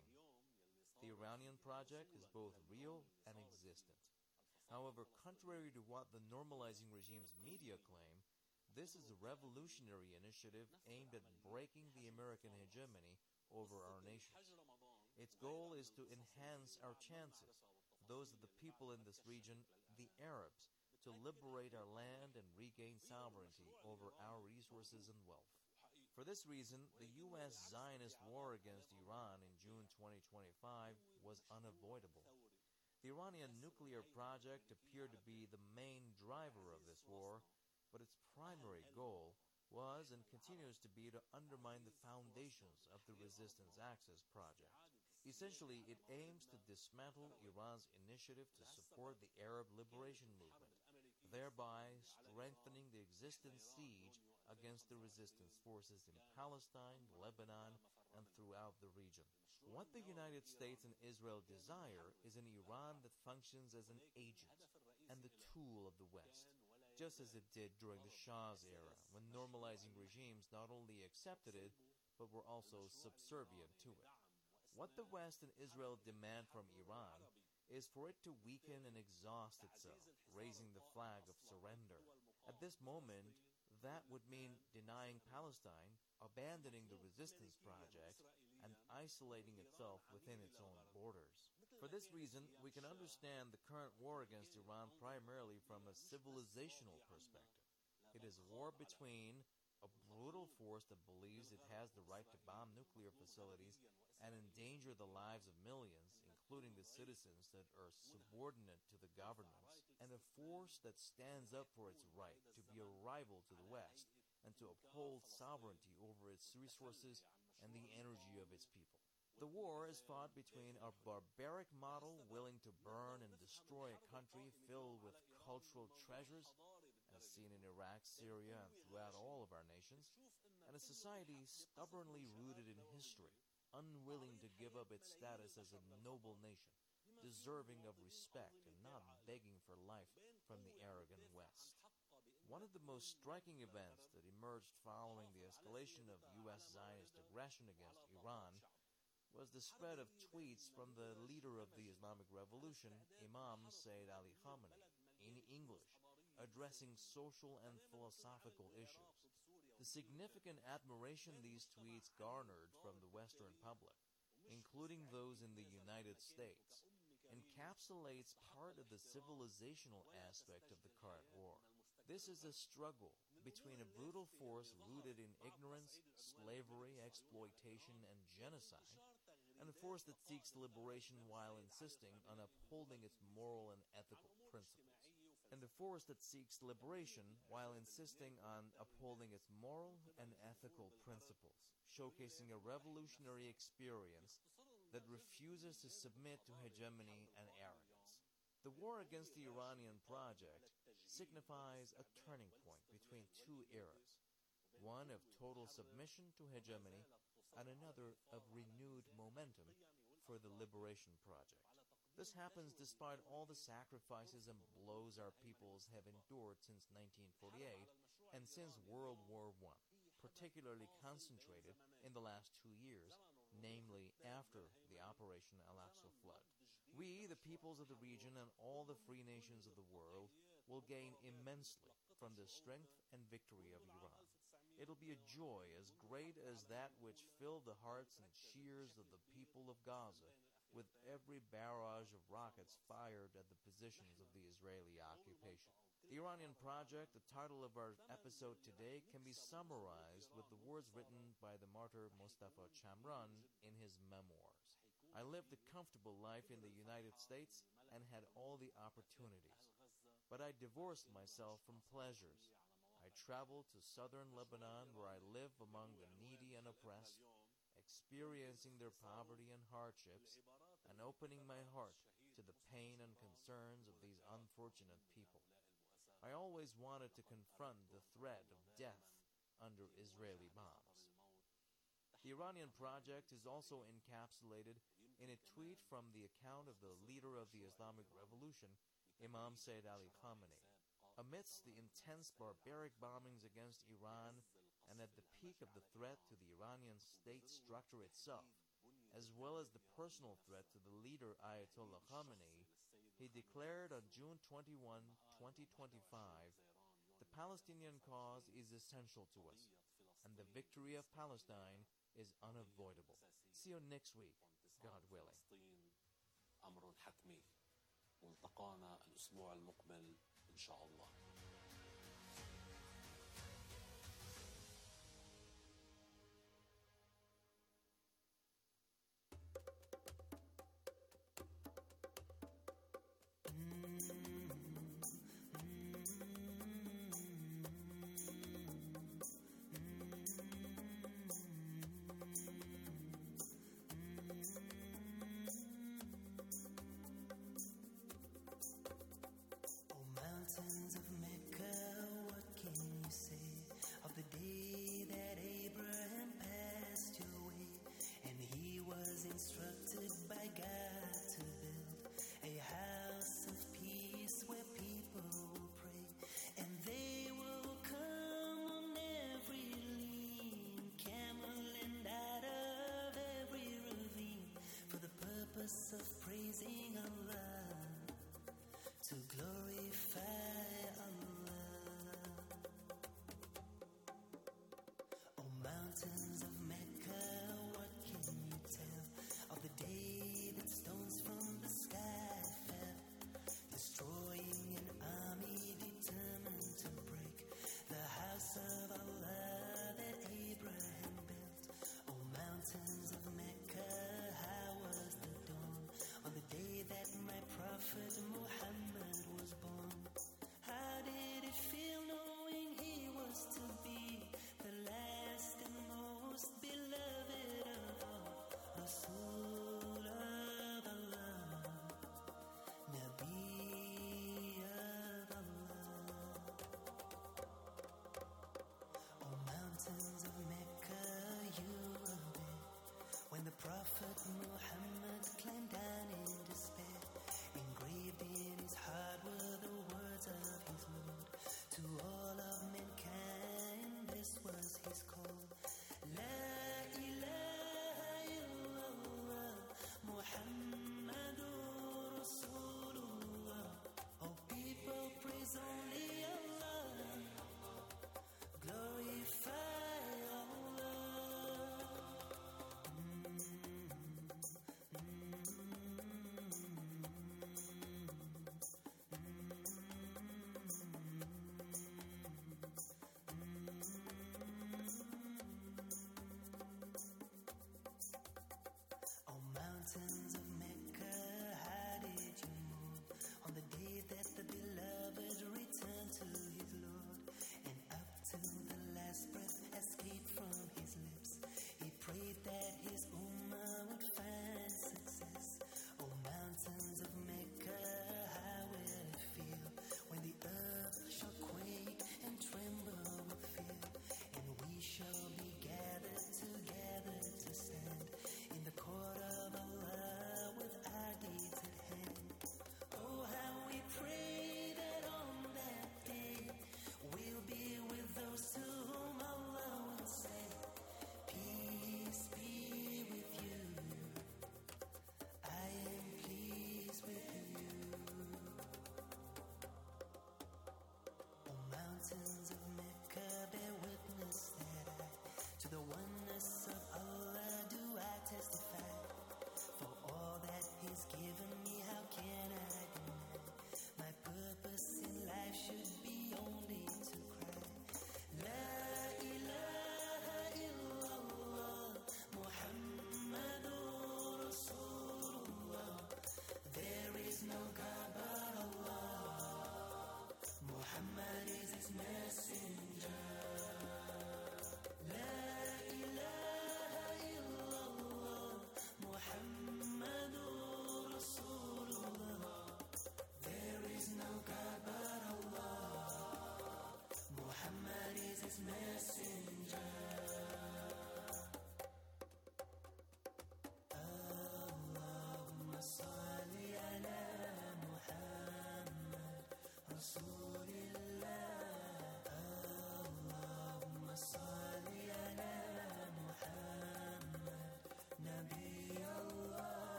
Speaker 2: the Iranian project is both real and existent. However, contrary to what the normalizing regime's media claim, this is a revolutionary initiative aimed at breaking the American hegemony over our nation. Its goal is to enhance our chances, those of the people in this region, the Arabs, to liberate our land and regain sovereignty over our resources and wealth. For this reason, the U.S. Zionist war against Iran in June 2025 was unavoidable. The Iranian nuclear project appeared to be the main driver of this war, but its primary goal was and continues to be to undermine the foundations of the Resistance Axis project. Essentially, it aims to dismantle Iran's initiative to support the Arab liberation movement, thereby strengthening the existing siege against the resistance forces in Palestine, Lebanon, and throughout the region. What the United States and Israel desire is an Iran that functions as an agent and the tool of the West, just as it did during the Shah's era, when normalizing regimes not only accepted it, but were also subservient to it. What the West and Israel demand from Iran is for it to weaken and exhaust itself, raising the flag of surrender. At this moment, that would mean denying Palestine, abandoning the resistance project, and isolating itself within its own borders. For this reason, we can understand the current war against Iran primarily from a civilizational perspective. It is a war between a brutal force that believes it has the right to bomb nuclear facilities and endanger the lives of millions, including the citizens that are subordinate to the governments, and a force that stands up for its right to be a rival to the West and to uphold sovereignty over its resources and the energy of its people. The war is fought between a barbaric model willing to burn and destroy a country filled with cultural treasures, as seen in Iraq, Syria, and throughout all of our nations, and a society stubbornly rooted in history, unwilling to give up its status as a noble nation, deserving of respect and not begging for life from the arrogant West. One of the most striking events that emerged following the escalation of U.S. Zionist aggression against Iran was the spread of tweets from the leader of the Islamic Revolution, Imam Sayyid Ali Khamenei, in English, addressing social and philosophical issues. The The significant admiration these tweets garnered from the Western public, including those in the United States, encapsulates part of the civilizational aspect of the current war. This is a struggle between a brutal force rooted in ignorance, slavery, exploitation, and genocide, and a force that seeks liberation while insisting on upholding its moral and ethical principles. And a force that seeks liberation while insisting on upholding its moral and ethical principles, showcasing a revolutionary experience that refuses to submit to hegemony and arrogance. The war against the Iranian project signifies a turning point between two eras, one of total submission to hegemony and another of renewed momentum for the liberation project. This happens despite all the sacrifices and blows our peoples have endured since 1948 and since World War I, particularly concentrated in the last 2 years, namely after the Operation Al-Aqsa flood. We, the peoples of the region and all the free nations of the world, will gain immensely from the strength and victory of Iran. It'll be a joy as great as that which filled the hearts and cheers of the people of Gaza with every barrage of rockets fired at the positions of the Israeli occupation. The Iranian project, the title of our episode today, can be summarized with the words written by the martyr Mustafa Chamran in his memoirs. I lived a comfortable life in the United States and had all the opportunities, but I divorced myself from pleasures. I traveled to southern Lebanon where I live among the needy and oppressed, experiencing their poverty and hardships, and opening my heart to the pain and concerns of these unfortunate people. I always wanted to confront the threat of death under Israeli bombs. The Iranian project is also encapsulated in a tweet from the account of the leader of the Islamic Revolution, Imam Sayyid Ali Khamenei. Amidst the intense barbaric bombings against Iran and at the peak of the threat to the Iranian state structure itself, as well as the personal threat to the leader Ayatollah Khamenei, he declared on June 21, 2025, the Palestinian cause is essential to us, and the victory of Palestine is unavoidable. See you next week, God willing.
Speaker 3: أمر حتمي والتقانا الأسبوع المقبل إن شاء الله.
Speaker 5: Mountains of Mecca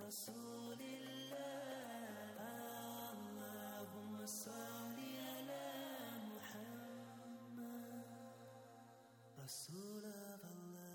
Speaker 20: رسول الله اللهم صل على محمد رسول الله.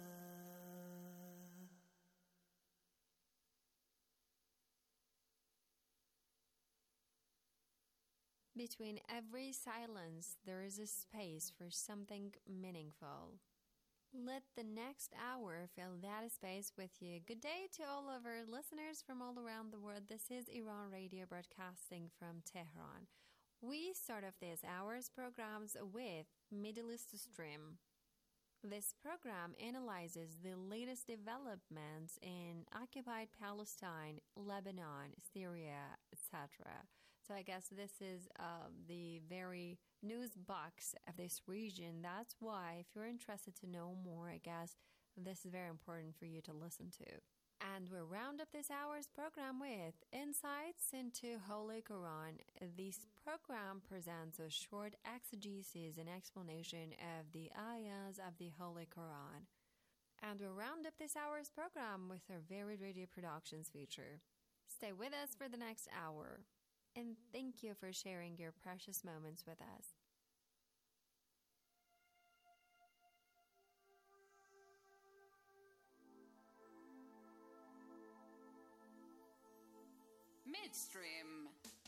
Speaker 5: Between every silence, there is a space for something meaningful. Let the next hour fill that space with you. Good day to all of our listeners from all around the world. This is Iran Radio broadcasting from Tehran. We start off this hour's programs with Middle East Stream. This program analyzes the latest developments in occupied Palestine, Lebanon, Syria, etc. So I guess this is the very news box of this region. That's why, if you're interested to know more, I guess this is very important for you to listen to. And we'll round up this hour's program with Insights into Holy Quran. This program presents a short exegesis and explanation of the ayahs of the Holy Quran. And we'll round up this hour's program with our varied radio productions feature. Stay with us for the next hour. And thank you for sharing your precious moments with us.
Speaker 1: Midstream.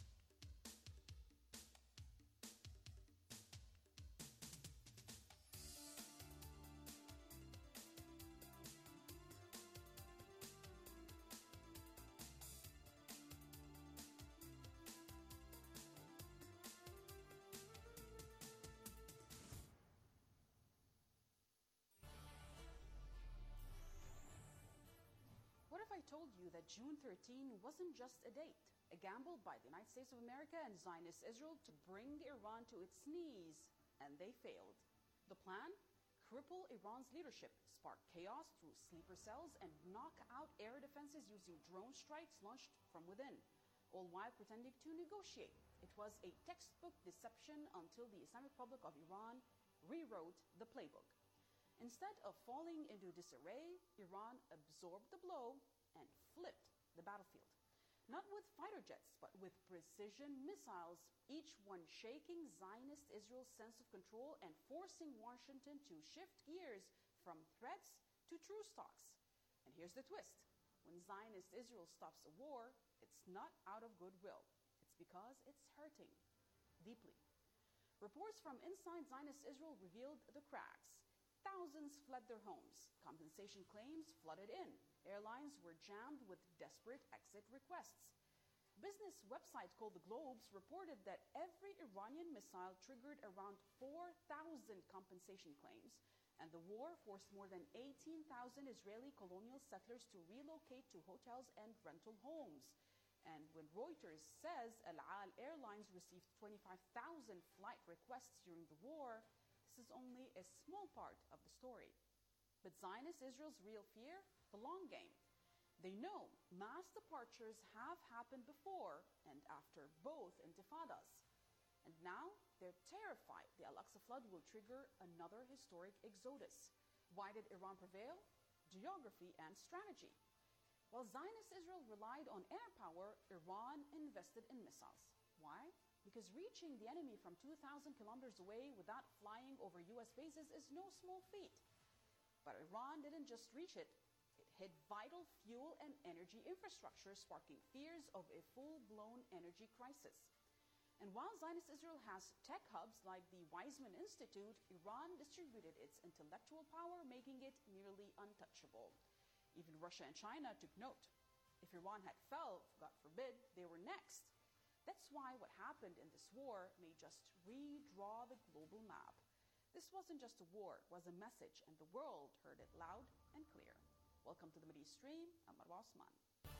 Speaker 6: What if I told you that June 13 wasn't just a date, a gamble by the United States of America and Zionist Israel to bring Iran to its knees, and they failed? The plan? Cripple Iran's leadership, spark chaos through sleeper cells, and knock out air defenses using drone strikes launched from within, all while pretending to negotiate. It was a textbook deception until the Islamic Republic of Iran rewrote the playbook. Instead of falling into disarray, Iran absorbed the blow and flipped the battlefield. Not with fighter jets, but with precision missiles, each one shaking Zionist Israel's sense of control and forcing Washington to shift gears from threats to truce talks. And here's the twist. When Zionist Israel stops a war, it's not out of goodwill. It's because it's hurting deeply. Reports from inside Zionist Israel revealed the cracks. Thousands fled their homes. Compensation claims flooded in. Airlines were jammed with desperate exit requests. Business website called The Globes reported that every Iranian missile triggered around 4,000 compensation claims, and the war forced more than 18,000 Israeli colonial settlers to relocate to hotels and rental homes. And when Reuters says Al Al Airlines received 25,000 flight requests during the war, this is only a small part of the story. But Zionist Israel's real fear? The long game. They know mass departures have happened before and after both intifadas. And now they're terrified the Al-Aqsa flood will trigger another historic exodus. Why did Iran prevail? Geography and strategy. While Zionist Israel relied on air power, Iran invested in missiles. Why? Because reaching the enemy from 2,000 kilometers away without flying over U.S. bases is no small feat. But Iran didn't just reach it. It hit vital fuel and energy infrastructure, sparking fears of a full-blown energy crisis. And while Zionist Israel has tech hubs like the Weizmann Institute, Iran distributed its intellectual power, making it nearly untouchable. Even Russia and China took note. If Iran had fell, God forbid, they were next. That's why what happened in this war may just redraw the global map. This wasn't just a war, it was a message, and the world heard it loud and clear. Welcome to the Middle East Stream. I'm Marwa Osman.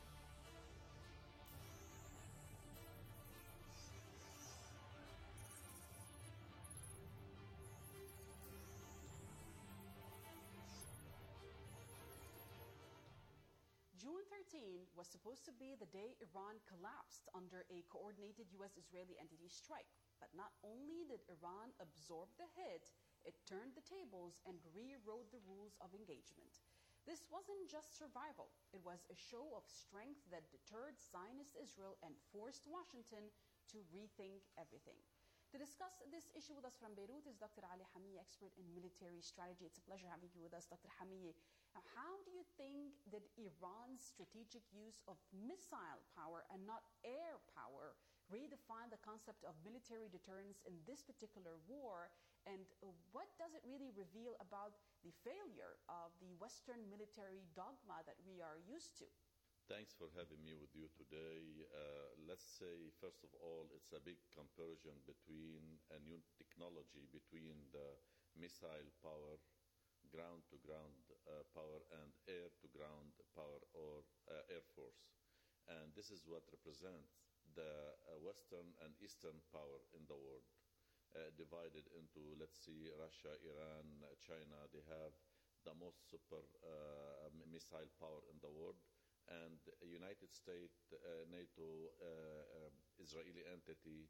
Speaker 6: June 13 was supposed to be the day Iran collapsed under a coordinated U.S.-Israeli entity strike. But not only did Iran absorb the hit, it turned the tables and rewrote the rules of engagement. This wasn't just survival. It was a show of strength that deterred Zionist Israel and forced Washington to rethink everything. To discuss this issue with us from Beirut is Dr. Ali Hamieh, expert in military strategy. It's a pleasure having you with us, Dr. Hamieh. Now, how do you think that Iran's strategic use of missile power and not air power redefine the concept of military deterrence in this particular war? And what does it really reveal about the failure of the Western military dogma that we are used to?
Speaker 7: Thanks for having me with you today. Let's say, first of all, it's a big comparison between a new technology, between the missile power, ground-to-ground power, and air-to-ground power, or Air Force. And this is what represents the Western and Eastern power in the world, divided into, let's see, Russia, Iran, China. They have the most super missile power in the world. And United States, NATO, Israeli entity,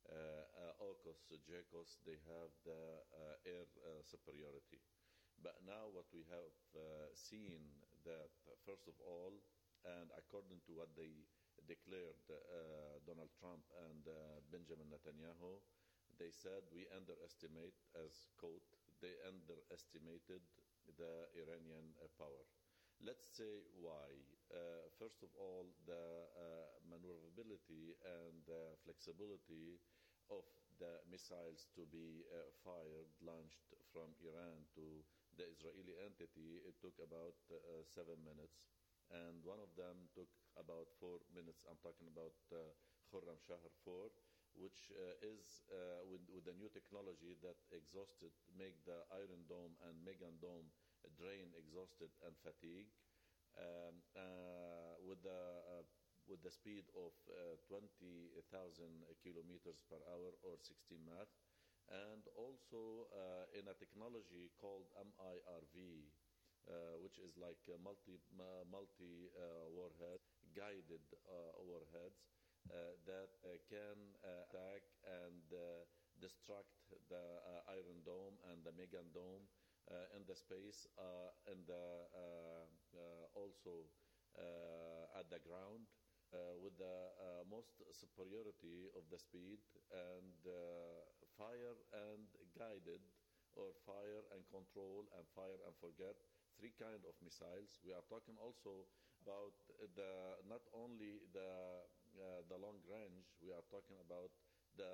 Speaker 7: AUKUS, JACOS, they have the air superiority. But now what we have seen that, first of all, and according to what they declared, Donald Trump and Benjamin Netanyahu, they said we underestimate, as quote, they underestimated the Iranian power. Let's say why. First of all, the maneuverability and the flexibility of the missiles to be fired, launched from Iran to the Israeli entity, it took about 7 minutes. And one of them took about 4 minutes. I'm talking about Khurram Shahr 4, which is with the new technology that exhausted, make the Iron Dome and Megan Dome drain, exhausted, and fatigue, with the speed of 20,000 kilometers per hour, or 16 Mach, and also in a technology called MIRV, which is like a multi warhead, guided warheads that can attack and destruct the Iron Dome and the Megan Dome in the space, and also at the ground, with the most superiority of the speed and fire and guided, or fire and control, and fire and forget, 3 kind of missiles. We are talking also about not only the long range, we are talking about the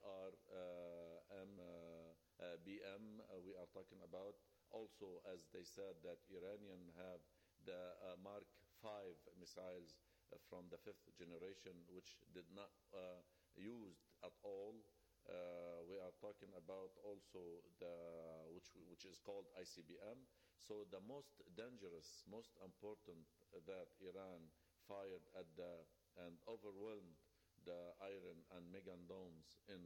Speaker 7: IRBM. We are talking about also, as they said, that Iranian have the Mark 5 missiles from the 5th generation, which did not used at all. We are talking about also which is called ICBM. So the most dangerous, most important that Iran fired at and overwhelmed the Iron and Megan Domes in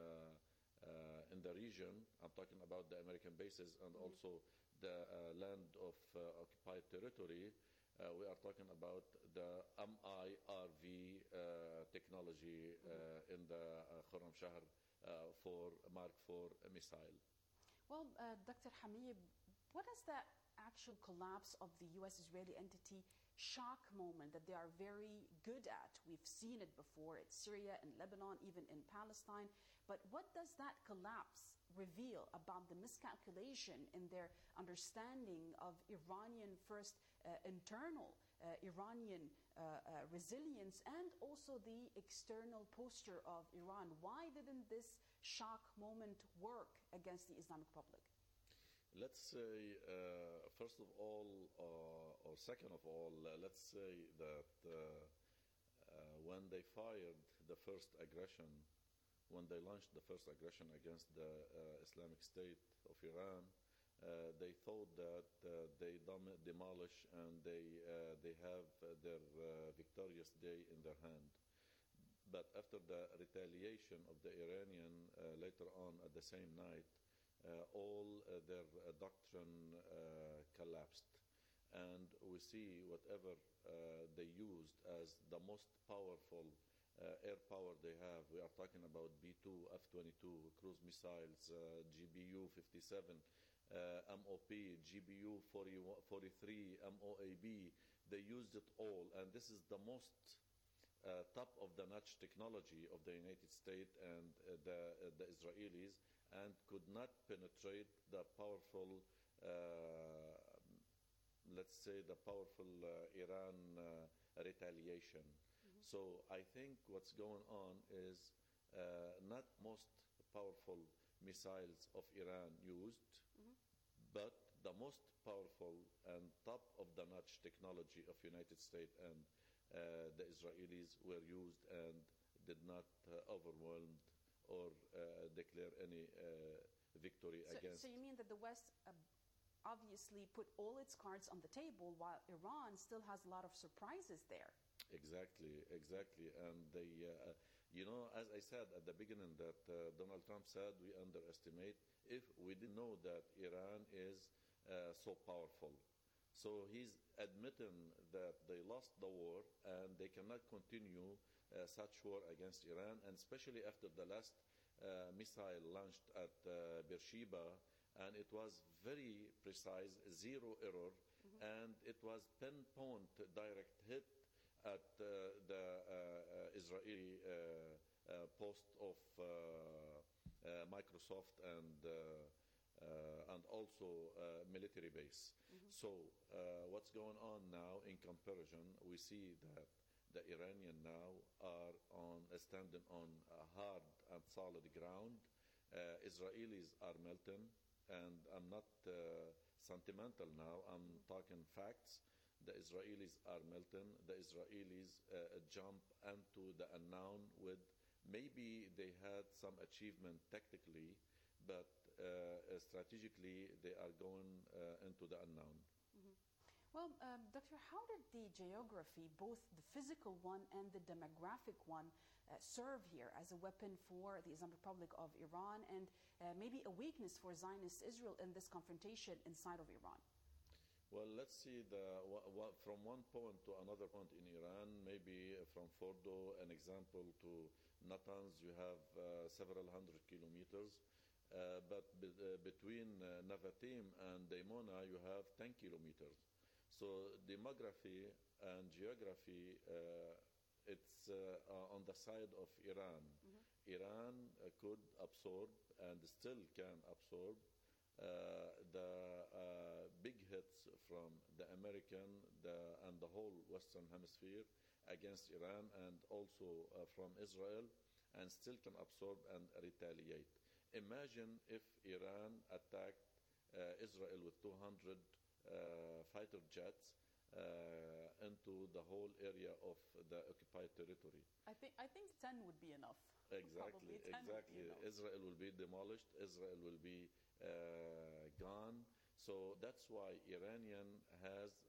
Speaker 7: the region. I'm talking about the American bases and also the land of occupied territory. We are talking about the MIRV technology in the Khurram Shahr for Mark 4 missile.
Speaker 6: Well, Dr. Hamieh, what does that actual collapse of the U.S.-Israeli entity shock moment that they are very good at? We've seen it before at Syria and Lebanon, even in Palestine. But what does that collapse reveal about the miscalculation in their understanding of Iranian first internal Iranian resilience, and also the external posture of Iran? Why didn't this shock moment work against the Islamic Republic?
Speaker 7: Let's say, first of all, or second of all, let's say that when they fired the first aggression, when they launched the first aggression against the Islamic State of Iran, they thought that they demolish and they have their victorious day in their hand. But after the retaliation of the Iranian later on at the same night, all their doctrine collapsed. And we see whatever they used as the most powerful air power they have. We are talking about B-2, F-22, cruise missiles, GBU-57, MOP, GBU 43, MOAB. They used it all, and this is the most top of the notch technology of the United States and the Israelis, and could not penetrate the powerful, let's say, the powerful Iran retaliation. So I think what's going on is not most powerful missiles of Iran used, but the most powerful and top of the notch technology of United States and the Israelis were used and did not overwhelm or declare any victory against.
Speaker 6: So you mean that the West obviously put all its cards on the table, while Iran still has a lot of surprises there?
Speaker 7: Exactly. And they, as I said at the beginning, that Donald Trump said we underestimate if we didn't know that Iran is so powerful. So he's admitting that they lost the war and they cannot continue such war against Iran, and especially after the last missile launched at Beersheba, and it was very precise, zero error, and it was pinpoint direct hit at the Israeli post of Microsoft and also military base. So what's going on now in comparison, we see that the Iranian now are standing on a hard and solid ground. Israelis are melting, and I'm not sentimental now, I'm talking facts. The Israelis are melting. The Israelis jump into the unknown with, maybe they had some achievement tactically, but strategically they are going into the unknown.
Speaker 6: Well, Doctor, how did the geography, both the physical one and the demographic one, serve here as a weapon for the Islamic Republic of Iran, and maybe a weakness for Zionist Israel in this confrontation inside of Iran?
Speaker 7: Well, let's see from one point to another point in Iran, maybe from Fordo, an example, to Natanz, you have several hundred kilometers. But between Navatim and Daimona, you have 10 kilometers. So demography and geography, it's on the side of Iran. Iran could absorb and still can absorb the big hits from the American and the whole Western Hemisphere against Iran, and also from Israel, and still can absorb and retaliate. Imagine if Iran attacked Israel with 200 fighter jets into the whole area of the occupied territory.
Speaker 6: I think 10 would be enough.
Speaker 7: Exactly. Israel will be demolished. Israel will be gone. So that's why Iranian has